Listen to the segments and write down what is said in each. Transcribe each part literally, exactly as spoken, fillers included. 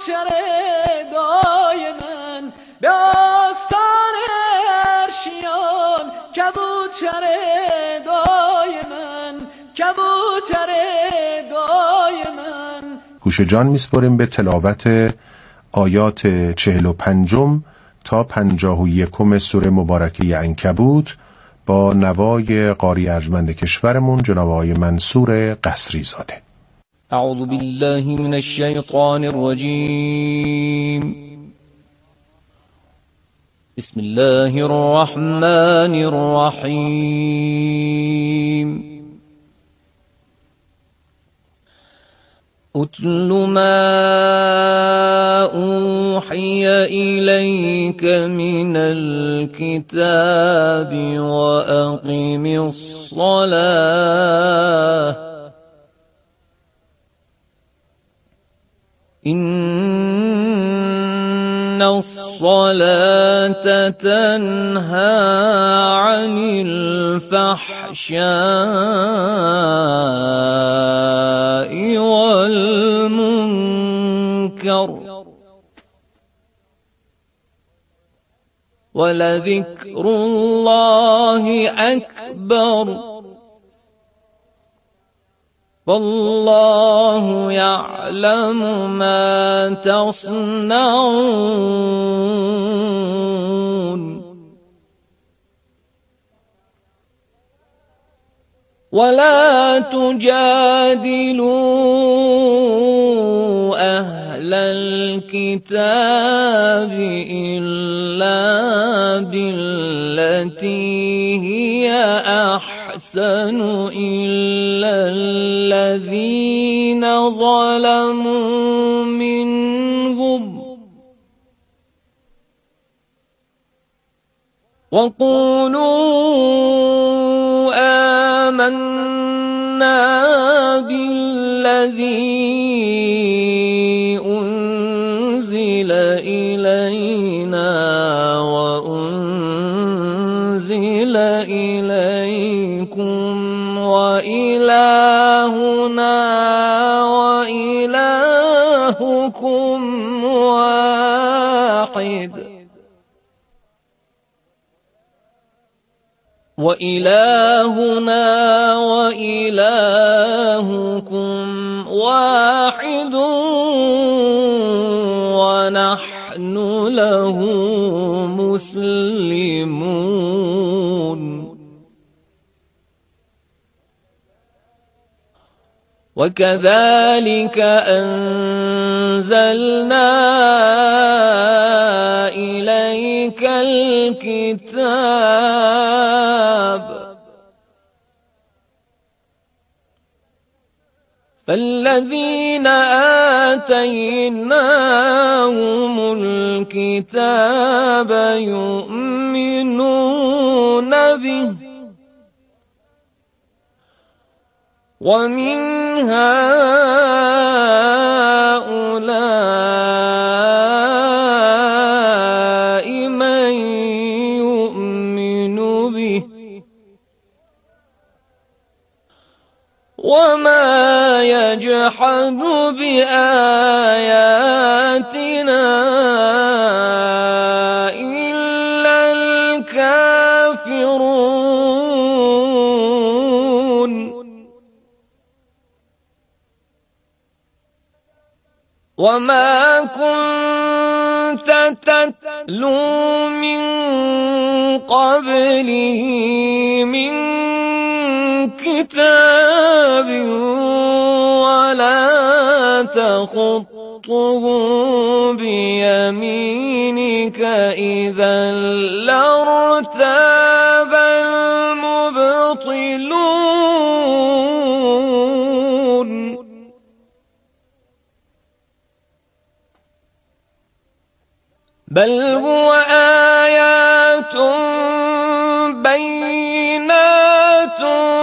کبوتر دای من به آستان عرشیان، کبوتر دای من، کبوتر دای من. گوش جان میسپاریم به تلاوت آیات چهل و پنجم تا پنجاه و یکم سوره مبارکه عنکبوت با نوای قاری ارجمند کشورمون جناب آقای منصور قصری زاده. اعوذ بالله من الشیطان الرجیم. بسم الله الرحمن الرحیم. اتل ما اوحی الیک من الكتاب واقم الصلاة ان الصلاة تنهى عن الفحشاء والمنكر ولذكر الله أكبر والله يعلم ما تصنعون ولا تجادلوا أهل الكتاب إلا بالتي هي أحسن إلا الذين ظلموا منهم وقولوا آمنا بالذي أنزل إلينا وأنزل إليكم وإلهنا وإلهكم واحد وإلهنا وإلهكم واحد ونحن له مسلمون وكذلك أنزلنا إليك الكتاب فالذين آتيناهم الكتاب يؤمنون به ومن هؤلاء من يؤمن به وما يجحد بآياتنا إلا الكافرون وما كنت تتلو من قبله من كتاب ولا تخطه بيمينك إذا لارتاب المبطلون بل هو آيات بينات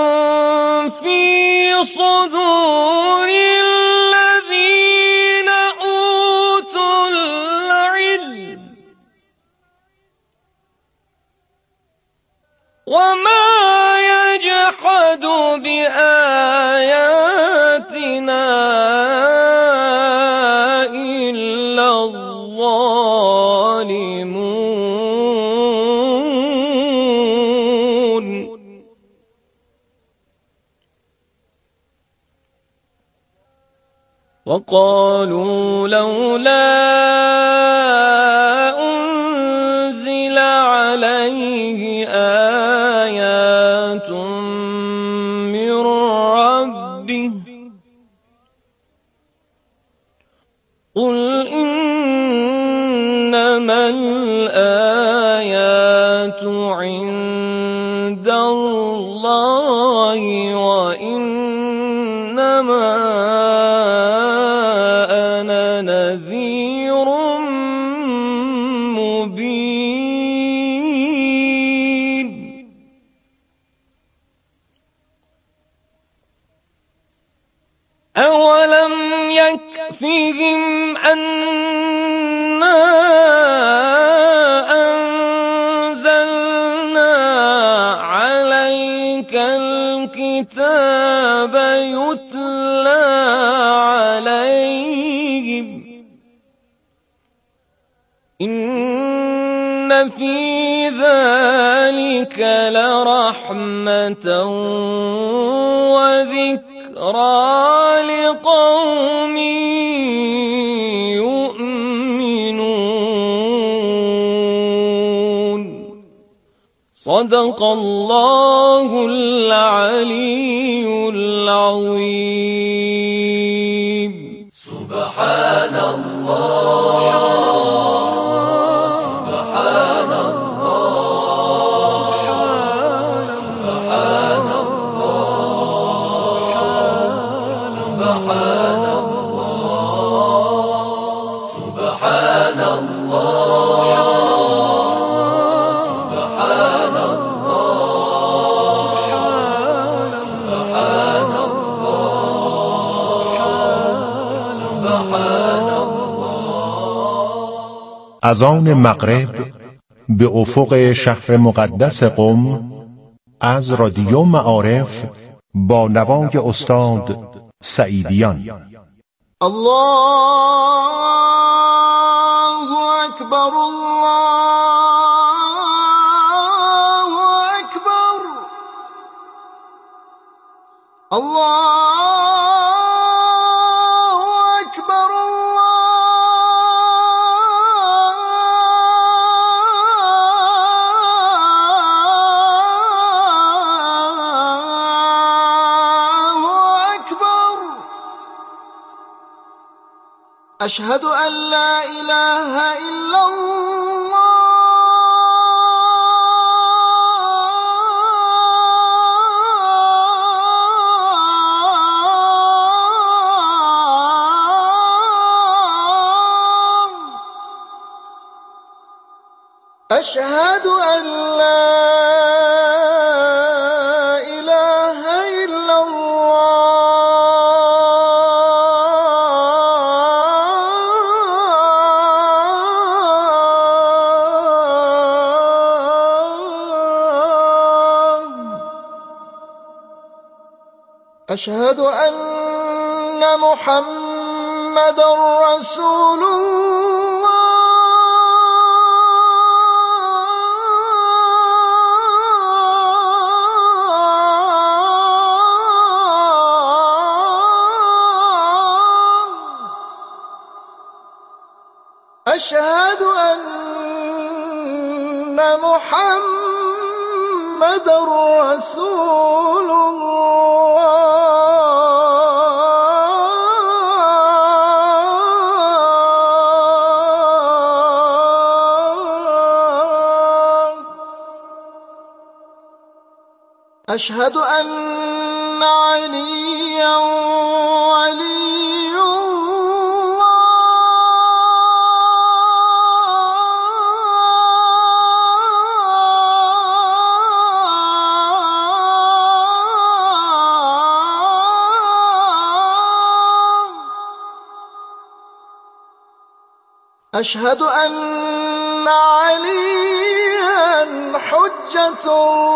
في صدور الذين أوتوا العلم وما يجحد بآياتنا إلا وقالوا لولا أنزل عليه آيات من ربه قل إنما الآيات عند الله وإنما أنا نذير مبين. أولم يكفهم أنا أنزلنا عليك الكتاب يتلى عليهم إن في ذلك لرحمة وذكرى لقوم يؤمنون. صدق الله العلي العظيم. سبحان الله سبحان الله سبحان الله سبحان الله سبحان از آن مغرب به افق شهر مقدس قم از رادیو معارف با نوای استاد سعیدیان. الله اکبر الله اکبر الله أشهد أن لا إله إلا الله أشهد أن لا إله إلا أشهد أن محمدًا رسول الله أشهد أن محمدًا رسول أشهد أن عليا ولي الله أشهد أن عليا حجة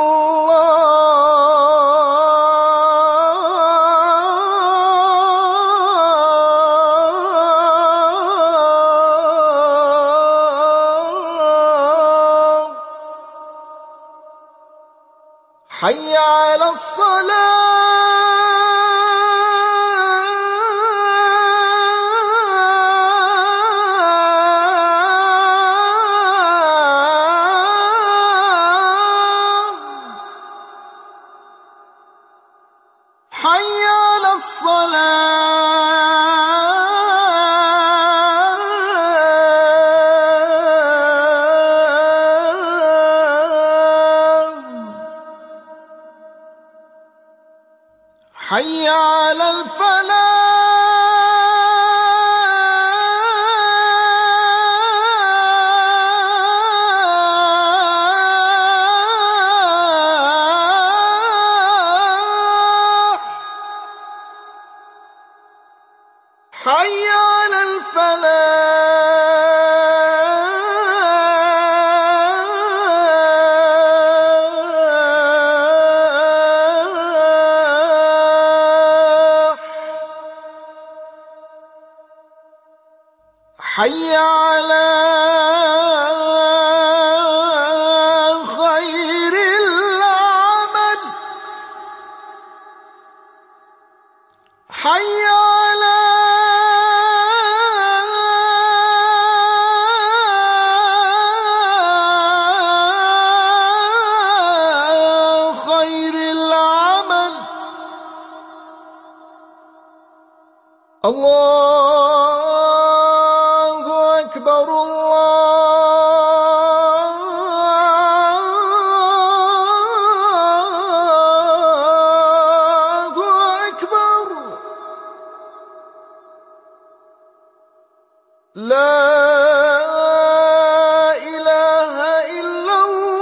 الله حي على الصلاة حي على الفلاح حي على الفلاح حي على خير العمل حي على خير العمل الله أكبر الله أكبر لا إله إلا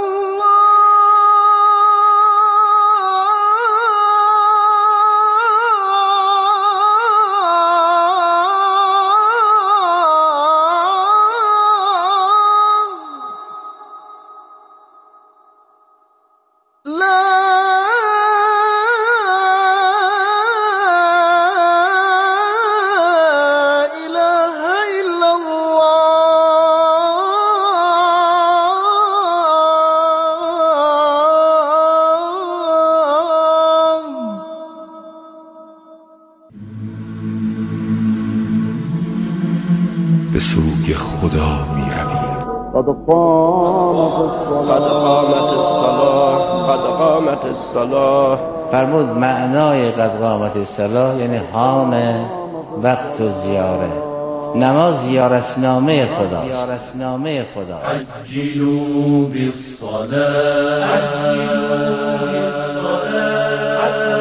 الله لا إله إلا الله به سوی خدا می رویم. قد قامت الصلاة قد قامت الصلاة. فرمود معنای قد قامت الصلاة یعنی حان وقت و زیاره. نماز زیارتنامه خداست. زیارتنامه خداست. عجلوا بالصلاة عجلوا بالصلاة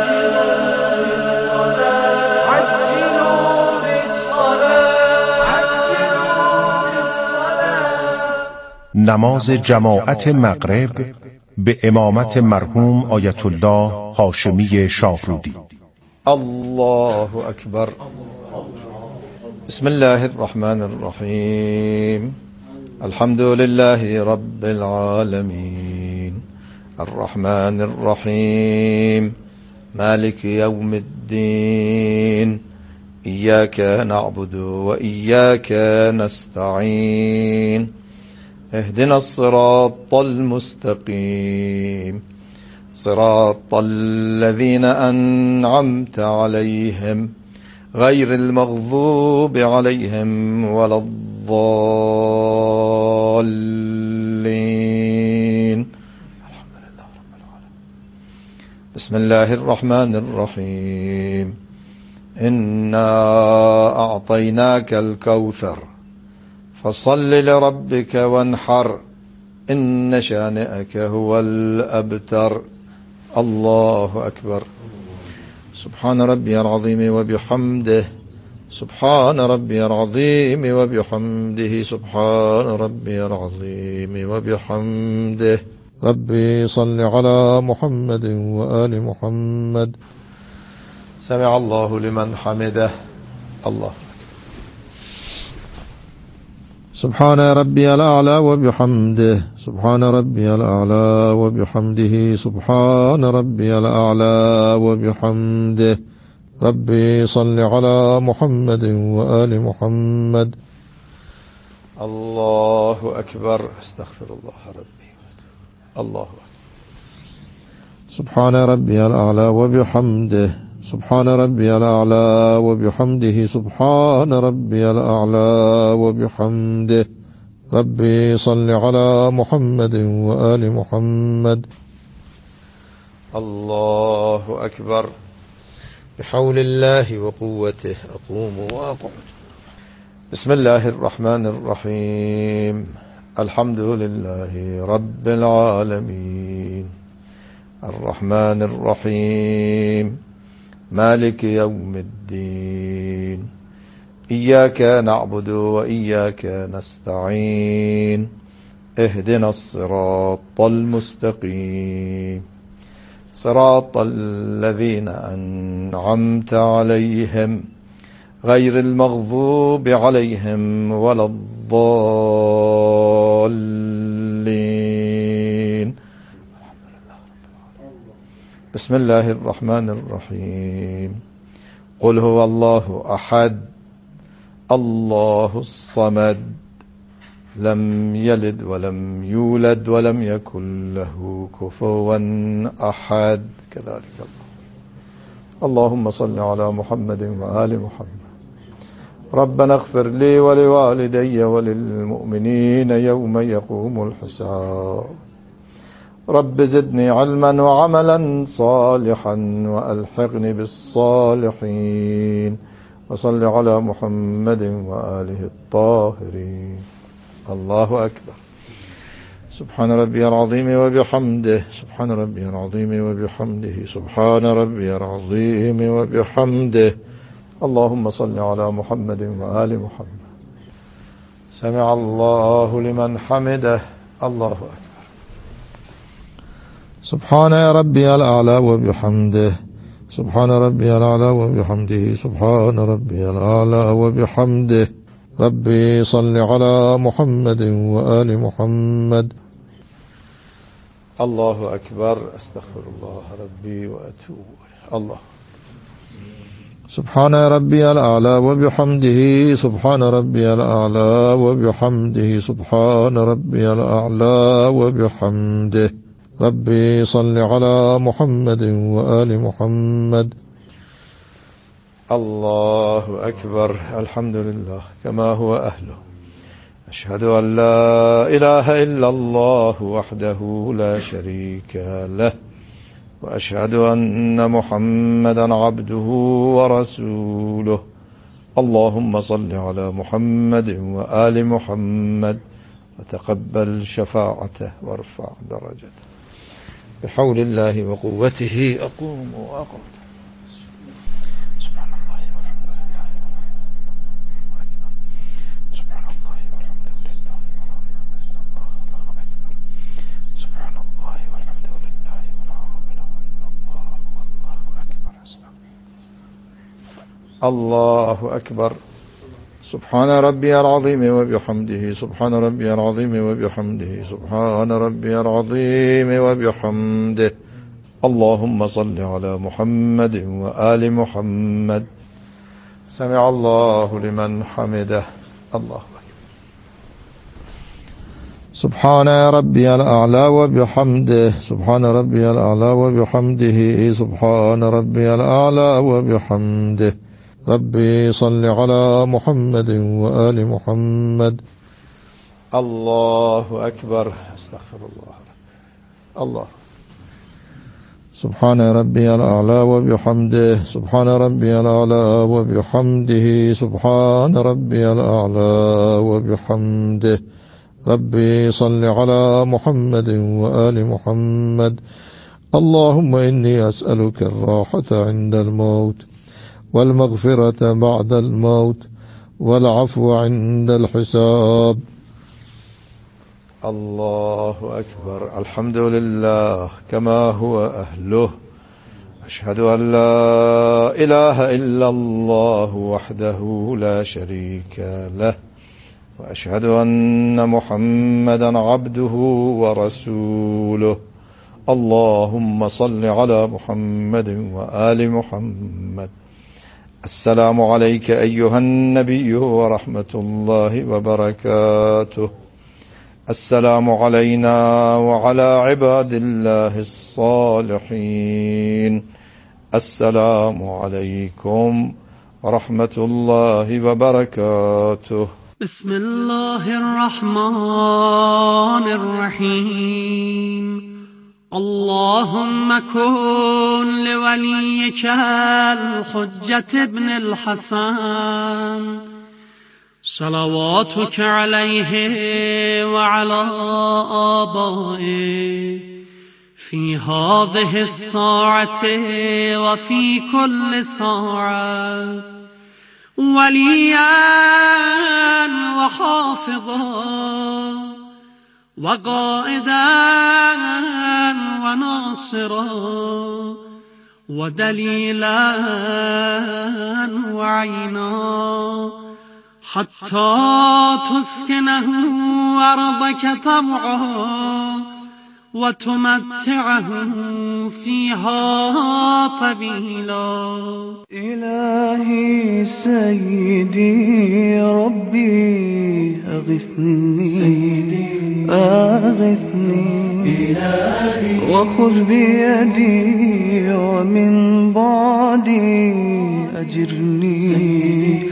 عجلوا بالصلاة عجلوا بالصلاة. نماز جماعت مغرب به امامت مرحوم آیت الله هاشمی شاهرودی. الله أكبر. بسم الله الرحمن الرحيم. الحمد لله رب العالمين الرحمن الرحيم مالك يوم الدين إياك نعبد وإياك نستعين اهدنا الصراط المستقيم صراط الذين أنعمت عليهم غير المغضوب عليهم ولا الضالين. بسم الله الرحمن الرحيم. إنا أعطيناك الكوثر فصل لربك وانحر إن شانئك هو الأبتر. الله أكبر. سبحان ربي العظيم وبحمده سبحان ربي العظيم وبحمده سبحان ربي العظيم وبحمده. ربي صل على محمد وآل محمد. سمع الله لمن حمده. الله سبحان ربي الأعلى وبحمده سبحان ربي الأعلى وبحمده سبحان ربي الأعلى وبحمده. ربي صل على محمد وآل محمد. الله أكبر. استغفر الله ربي. الله أكبر. سبحان ربي الأعلى وبحمده سبحان ربي الأعلى وبحمده سبحان ربي الأعلى وبحمده. ربي صل على محمد وآل محمد. الله أكبر. بحول الله وقوته أقوم وأقعد. بسم الله الرحمن الرحيم. الحمد لله رب العالمين الرحمن الرحيم مالك يوم الدين. إياك نعبد وإياك نستعين. اهدنا الصراط المستقيم صراط الذين أنعمت عليهم غير المغضوب عليهم ولا الضالين. بسم الله الرحمن الرحيم. قل هو الله أحد الله الصمد لم يلد ولم يولد ولم يكن له كفوا أحد. كذلك الله. اللهم صل على محمد وآل محمد. ربنا اغفر لي ولوالدي وللمؤمنين يوم يقوم الحساب. رب زدني علما وعملا صالحا وألحقني بالصالحين. وصل على محمد وآله الطاهرين. الله أكبر. سبحان ربي العظيم وبحمده. سبحان ربي العظيم وبحمده. سبحان ربي العظيم وبحمده. اللهم صل على محمد وآل محمد. سمع الله لمن حمده. الله أكبر. سبحان ربي الأعلى وبحمده. سبحان ربي الأعلى وبحمده. سبحان ربي الأعلى وبحمده. ربي صل على محمد وآل محمد. الله أكبر. أستغفر الله ربي وأتوب إليه. الله. سبحان ربي الأعلى وبحمده. سبحان ربي الأعلى وبحمده. سبحان ربي الأعلى وبحمده. ربي صل على محمد وآل محمد. الله أكبر. الحمد لله كما هو أهله. أشهد أن لا إله إلا الله وحده لا شريك له. وأشهد أن محمدا عبده ورسوله. اللهم صل على محمد وآل محمد وتقبل شفاعته وارفع درجته. بحول الله وقوته أقوم وأقعد. سبحان الله والحمد لله. سبحان الله والحمد لله. الله أكبر. سبحان الله والحمد لله ولا إله إلا الله والله أكبر. الله أكبر. سبحان ربي العظيم وبحمده. سبحان ربي العظيم وبحمده. سبحان ربي العظيم وبحمده. اللهم صل على محمد وآل محمد. سمع الله لمن حمده. الله أكبر. سبحان ربي الأعلى وبحمده. سبحان ربي الأعلى وبحمده. سبحان ربي الأعلى وبحمده. ربي صل على محمد وآل محمد. الله أكبر. أستغفر الله. الله. سبحان ربي الأعلى وبحمده. سبحان ربي الأعلى وبحمده. سبحان ربي الأعلى وبحمده. ربي صل على محمد وآل محمد. اللهم إني أسألك الراحة عند الموت والمغفرة بعد الموت والعفو عند الحساب. الله أكبر. الحمد لله كما هو أهله. أشهد أن لا إله إلا الله وحده لا شريك له. وأشهد أن محمدا عبده ورسوله. اللهم صل على محمد وآل محمد. السلام عليك أيها النبي ورحمة الله وبركاته. السلام علينا وعلى عباد الله الصالحين. السلام عليكم ورحمة الله وبركاته. بسم الله الرحمن الرحيم. اللهم كن لوليك الحجة ابن الحسن صلواتك عليه وعلى آبائه في هذه الساعة وفي كل ساعة وليا وحافظا وقائدا وناصرا ودليلا وعينا حتى تسكنه أرضك طوعا وتمتعه فيها طويلا. إلهي سيدي ربي أغثني سيدي أغثني إلهي وخذ بيدي ومن بعدي أجرني سيدي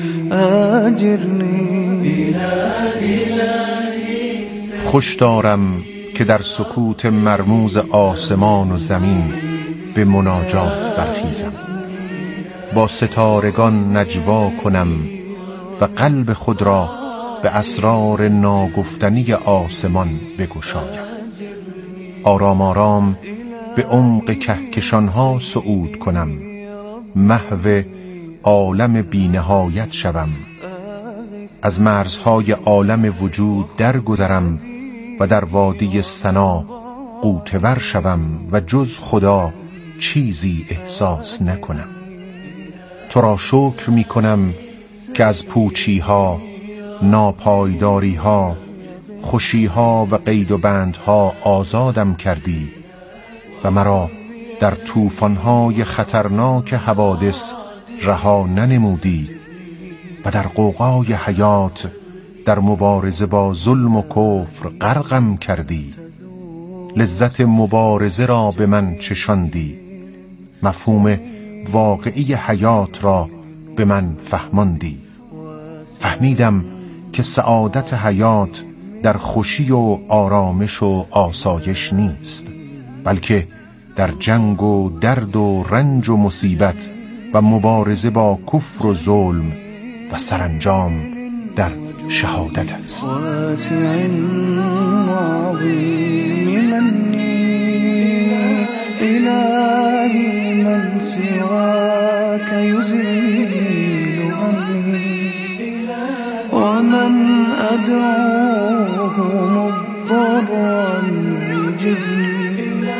أجرني إلهي. خوش دارم که در سکوت مرموز آسمان و زمین به مناجات برخیزم، با ستارگان نجوا کنم و قلب خود را به اسرار ناگفتنی آسمان بگشایم. آرام آرام به عمق کهکشانها صعود کنم، محو عالم بی‌نهایت شوم، از مرزهای عالم وجود درگذرم و در وادی ثنا غوطه‌ور شوم و جز خدا چیزی احساس نکنم. تو را شکر می کنم که از پوچی‌ها، ناپایداری‌ها، خوشی‌ها و قید و بندها آزادم کردی و مرا در طوفان‌های خطرناک حوادث رها ننمودی و در غوغای حیات در مبارزه با ظلم و کفر غرقم کردی. لذت مبارزه را به من چشاندی، مفهوم واقعی حیات را به من فهماندی. فهمیدم که سعادت حیات در خوشی و آرامش و آسایش نیست، بلکه در جنگ و درد و رنج و مصیبت و مبارزه با کفر و ظلم و سرانجام در شهادت است. واسع وعظيم مني إلهي من سواك يزيل عني ومن أدعوه مضطرا يجبني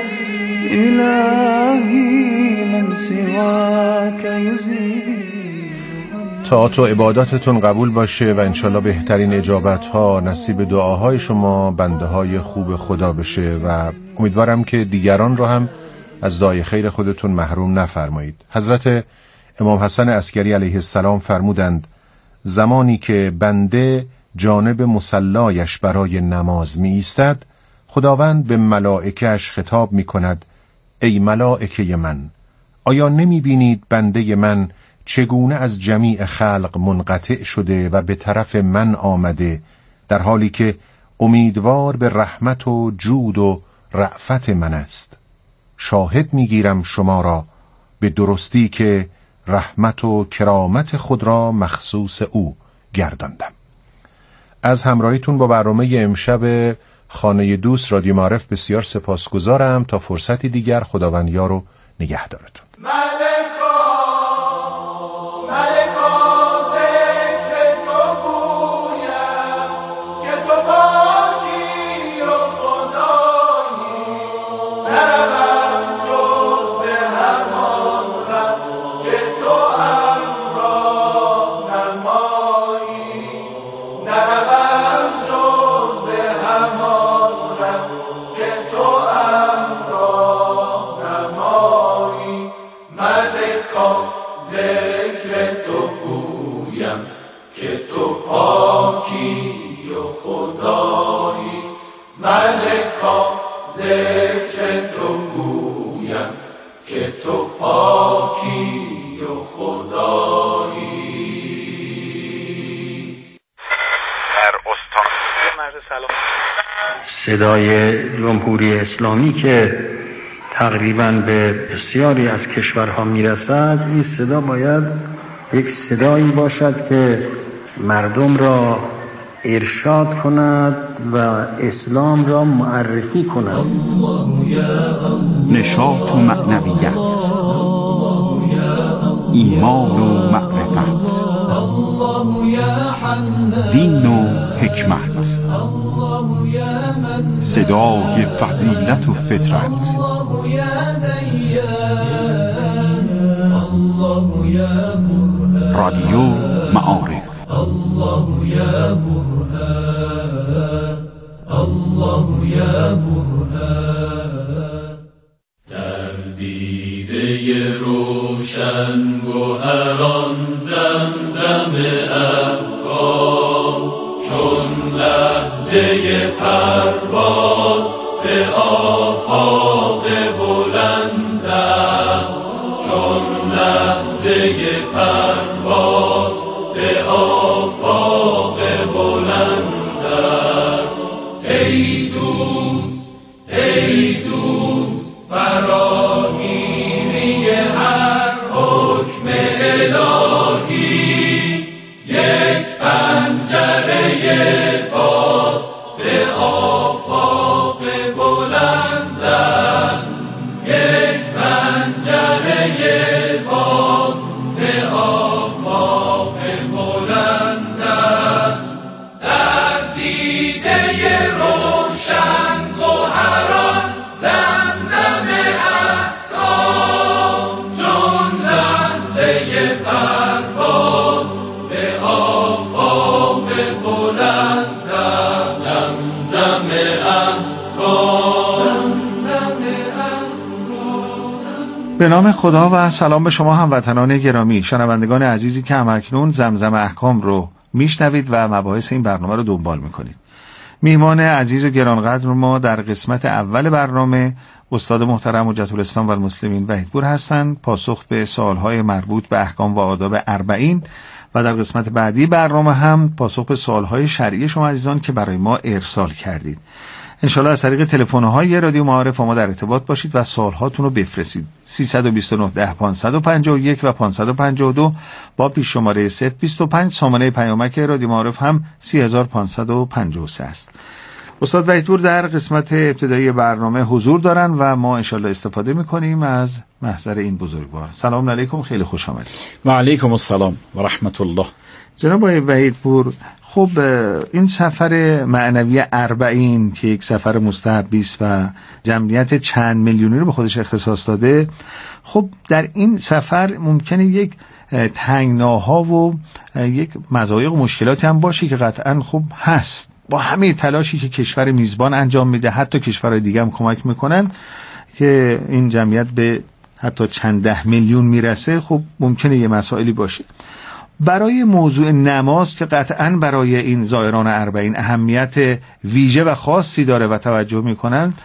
إلهي من سواك يزيل. طاعت و عباداتتون قبول باشه و انشالله بهترین اجابت ها نصیب دعاهای شما بنده های خوب خدا بشه و امیدوارم که دیگران رو هم از دعای خیر خودتون محروم نفرمایید. حضرت امام حسن عسکری علیه السلام فرمودند زمانی که بنده جانب مصلایش برای نماز می ایستد، خداوند به ملائکه‌اش خطاب می کند ای ملائکه من، آیا نمی بینید بنده من چگونه از جمیع خلق منقطع شده و به طرف من آمده، در حالی که امیدوار به رحمت و جود و رأفت من است. شاهد میگیرم شما را به درستی که رحمت و کرامت خود را مخصوص او گرداندم. از همراهیتون با برنامه امشب خانه دوست رادیو معارف بسیار سپاسگزارم. تا فرصتی دیگر، خداوند یار و نگهدارتون. صدای جمهوری اسلامی که تقریباً به بسیاری از کشورها میرسد، این صدا باید یک صدایی باشد که مردم را ارشاد کند و اسلام را معرفی کند. نشاط و معنویت، ایمان و معرفت، دین و حکمت، صدای فضیلت و فطرت، رادیو معارف. الله یا برهان، الله یا برهان. در دیده روشن گوهران زمزم افغان، چون لحظه پرواز به آفاق بلند است، چون لحظه پرواز به آفاق بلند است. ای دوست، ای دوست، فراگیری هر حکم الهی، یک پنجره باز به آفاق بلند است، یک پنجره باز به آفاق بلند است. در دیده روشن گوهران زمزم احکام، چون لحظه پرواز به آفاق بلند است. زمزم احکام، زمزم احکام. به نام خدا و سلام به شما هموطنان گرامی، شنوندگان عزیزی که همکنون زمزم احکام رو میشنوید و مباحث این برنامه رو دنبال میکنید. میهمان عزیز و گرانقدر ما در قسمت اول برنامه استاد محترم حجت الاسلام و المسلمین وحیدپور هستند، پاسخ به سوالهای مربوط به احکام و آداب اربعین، و در قسمت بعدی برنامه هم پاسخ به سوالهای شرعی شما عزیزان که برای ما ارسال کردید. انشالله از طریق تلفن‌های رادیو معارف ما در ارتباط باشید و سوالهاتون رو بفرستید. سیصد و بیست و نه ده پانصد و پنجاه و یک و پانصد و پنجاه و دو با پیش شماره صفر بیست و پنج. سامانه پیامک رادیو معارف هم سه هزار و پانصد و پنجاه و سه است. استاد وحیدپور در قسمت ابتدایی برنامه حضور دارن و ما انشالله استفاده میکنیم از محضر این بزرگوار. سلام علیکم، خیلی خوش آمدید. و علیکم السلام و رحمت الله. جناب آقای وحیدپور، خب این سفر معنوی اربعین که یک سفر مستحبی است و جمعیت چند میلیونی رو به خودش اختصاص داده، خب در این سفر ممکنه یک تنگناها و یک مضایق و مشکلاتی هم باشه که قطعا خب هست. با همه تلاشی که کشور میزبان انجام میده، حتی کشورهای دیگه هم کمک میکنن که این جمعیت به حتی چند ده میلیون میرسه، خب ممکنه یه مسائلی باشه. برای موضوع نماز که قطعاً برای این زائران اربعین اهمیت ویژه و خاصی داره و توجه میکنن،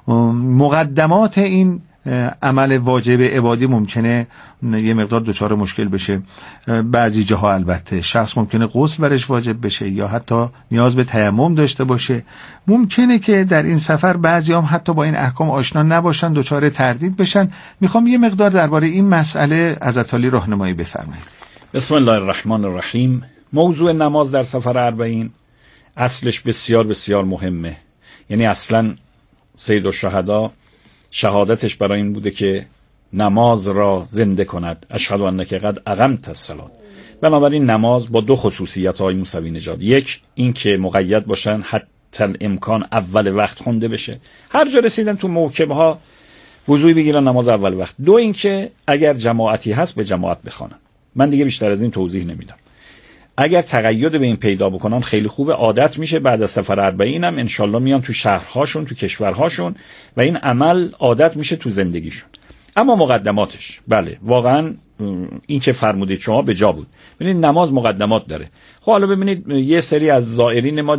مقدمات این عمل واجب عبادی ممکنه یه مقدار دچار مشکل بشه. بعضی جاها البته شخص ممکنه غسل برش واجب بشه یا حتی نیاز به تیمم داشته باشه. ممکنه که در این سفر بعضی هم حتی با این احکام آشنا نباشن، دچار تردید بشن. میخوام یه مقدار درباره این مسئله حضرت عالی راهنمایی بفرمایید. بسم الله الرحمن الرحیم. موضوع نماز در سفر اربعین اصلش بسیار بسیار مهمه. یعنی اصلا سید الشهدا شهادتش برای این بوده که نماز را زنده کند. اشهد انک قد اقمت الصلاة. بنابراین نماز با دو خصوصیت های موسوی نژاد، یک این که مقید باشن حتی الامکان اول وقت خونده بشه، هر جا رسیدن تو موکبها وضوئی بگیرن نماز اول وقت. دو این که اگر جماعتی هست به جماعت بخوانن. من دیگه بیشتر از این توضیح نمیدم. اگر تقید به این پیدا بکنن خیلی خوبه، عادت میشه. بعد از سفر اربعین هم انشالله میان تو شهرهاشون، تو کشورهاشون و این عمل عادت میشه تو زندگیشون. اما مقدماتش، بله واقعا این که فرمودید شما به جا بود. ببینید نماز مقدمات داره. خب حالا ببینید یه سری از زائرین ما